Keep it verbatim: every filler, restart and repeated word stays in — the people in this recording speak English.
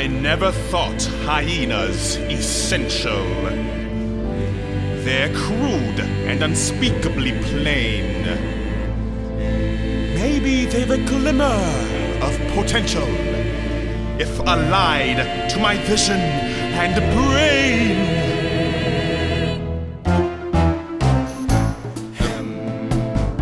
I never thought hyenas essential. They're crude and unspeakably plain. Maybe they've a glimmer of potential, if allied to my vision and brain.